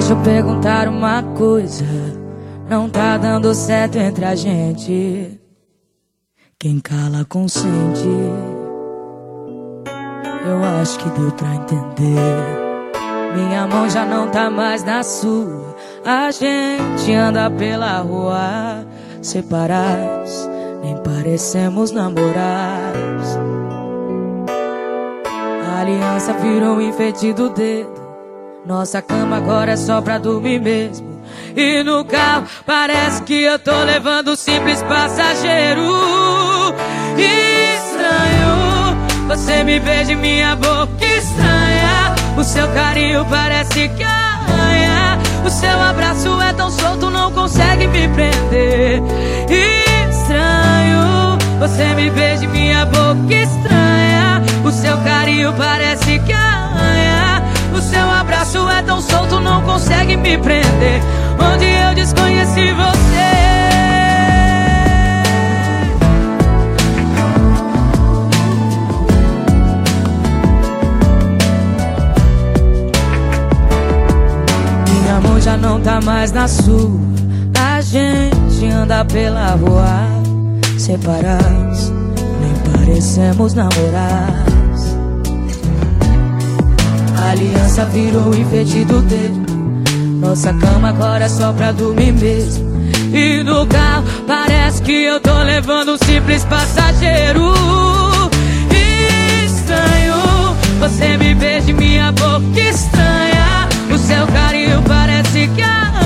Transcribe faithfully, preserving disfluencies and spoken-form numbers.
Deixa eu perguntar uma coisa, não tá dando certo entre a gente. Quem cala consente. Eu acho que deu pra entender. Minha mão já não tá mais na sua. A gente anda pela rua separados, nem parecemos namorados. A aliança virou um enfeite do dedo. Nossa cama agora é só pra dormir mesmo. E no carro parece que eu tô levando um simples passageiro. Estranho, você me beija em minha boca estranha. O seu carinho parece que arranha. O seu abraço é tão solto, não consegue me prender. Estranho, você me beija em minha boca estranha. O seu carinho parece que arranha. O seu abraço é tão solto, não consegue me prender. Onde eu desconheci você. Minha mão já não tá mais na sua. A gente anda pela rua separados, nem parecemos namorados. A aliança virou um enfeite do dedo. Nossa cama agora é só pra dormir mesmo. E no carro parece que eu tô levando um simples passageiro. Estranho, você me beija em minha boca estranha. O seu carinho parece que